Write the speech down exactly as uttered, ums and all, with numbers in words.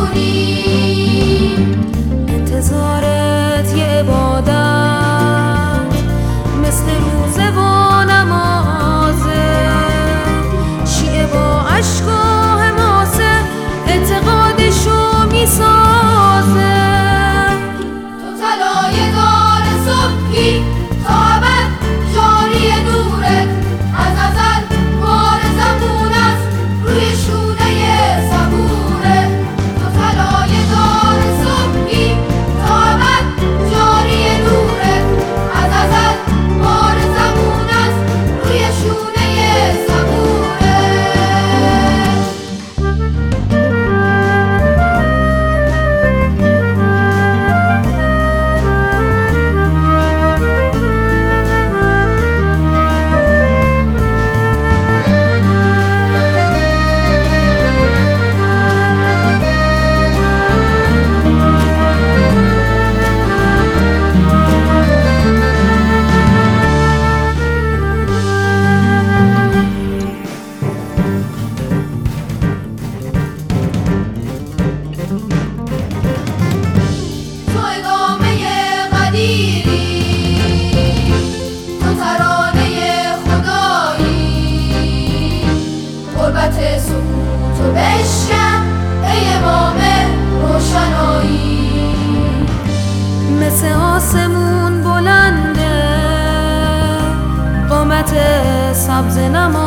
انتظارت یه عبادت مثل روزه و نمازه، شیعه با عشق و حماسه اعتقادشو میسازه. تو طلایه دار صبحی تا ابد جاری نورت، از ازل بار زبون است روی شونه صبوره. تو طلایه دار صبحی تا ابد جاری نورت، از ازل بار زبون است روی شونه صبوره. تو ادامه قدیری، تو ترانه خدایی، غربت سکوت و بشکن ای امام روشنایی. مثل آسمون بلنده قامت سبز نما